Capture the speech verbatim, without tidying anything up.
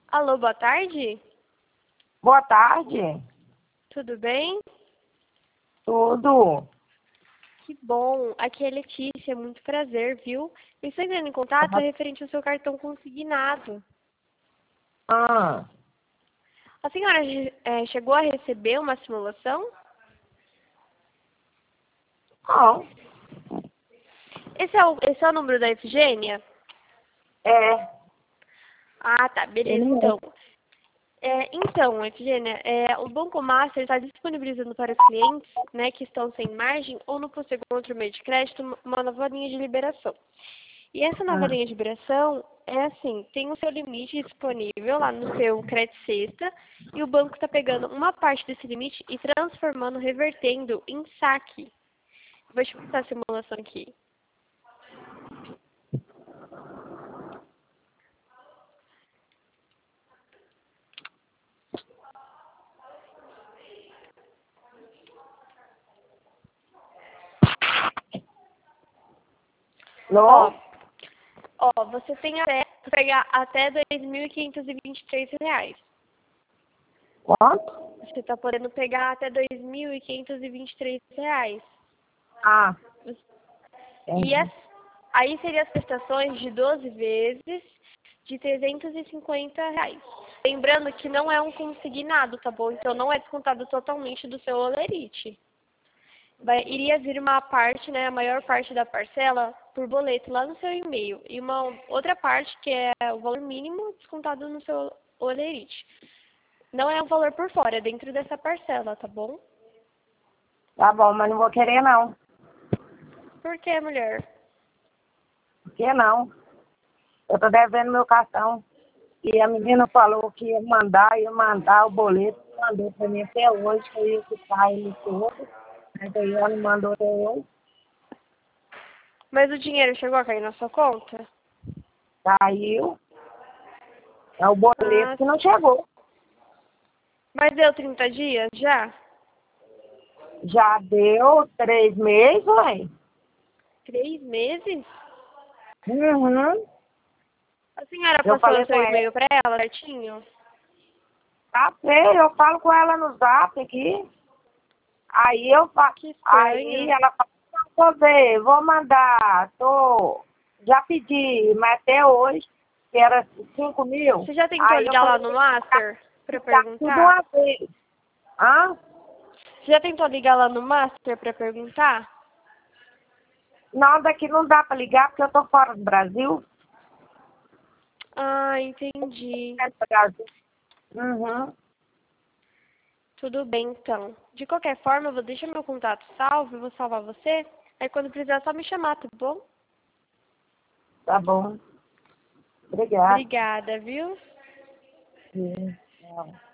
Alô, boa tarde? Boa tarde. Tudo bem? Tudo. Que bom. Aqui é Letícia, muito prazer, viu? Eu estou entrando em contato referente ao seu cartão consignado. Ah, A senhora eh, chegou a receber uma simulação? não. Esse é o, esse é o número da Efigênia? É. Ah, tá, beleza, Ele então. É, então, Efigênia, é, o Banco Master está disponibilizando para os clientes, né, que estão sem margem ou não possuem outro meio de crédito uma uma nova linha de liberação. E essa nova Ah, linha de liberação é assim, tem o seu limite disponível lá no seu crédito sexta e o banco está pegando uma parte desse limite e transformando, revertendo em saque. Vou te passar a simulação aqui. Ó, não? ó, você tem até pegar até dois mil quinhentos e vinte e três reais. Quanto? Você está podendo pegar até dois mil quinhentos e vinte e três reais. Ah, E as, entendi. aí seriam as prestações de doze vezes de trezentos e cinquenta reais. Lembrando que não é um consignado, tá bom? Então não é descontado totalmente do seu holerite. Vai, iria vir uma parte, né, a maior parte da parcela por boleto lá no seu e-mail. E uma outra parte que é o valor mínimo descontado no seu holerite. Não é um valor por fora, é dentro dessa parcela, tá bom? Tá bom, mas não vou querer não. Por que, mulher? Por que não? Eu tô devendo meu cartão. E a menina falou que ia mandar, ia mandar o boleto. Mandou pra mim até hoje, que eu ia quitar ele todo. Mas aí ela não mandou até hoje. Mas o dinheiro chegou a cair na sua conta? Caiu. É o boleto Ah, que não chegou. mas deu trinta dias já? Já deu três meses, ué. Três meses? Uhum. A senhora Eu passou o falei seu com ela. e-mail para ela, certinho? Tá feio, eu falo com ela no zap aqui. Aí eu fa... Que aí estranho. ela fala, não, vou ver, vou mandar, tô. Já pedi, mas até hoje, que era cinco mil. Você já tentou Aí eu ligar lá falei, no Master para ficar tudo perguntar? uma vez. Hã? Você já tentou ligar lá no Master para perguntar? Não, daqui não dá pra ligar porque eu tô fora do Brasil. Ah, entendi. É do Brasil. Uhum. Tudo bem, então. De qualquer forma, eu vou deixar meu contato salvo, eu vou salvar você. Aí quando precisar, é só me chamar, tá bom? Tá bom. Obrigada. Obrigada, viu? Sim. Tchau.